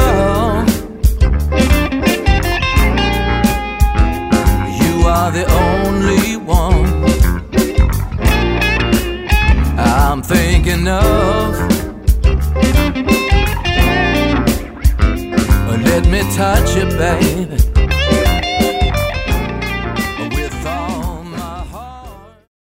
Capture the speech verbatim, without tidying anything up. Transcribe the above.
girl. You are the only one I'm thinking of. Let me touch you, baby.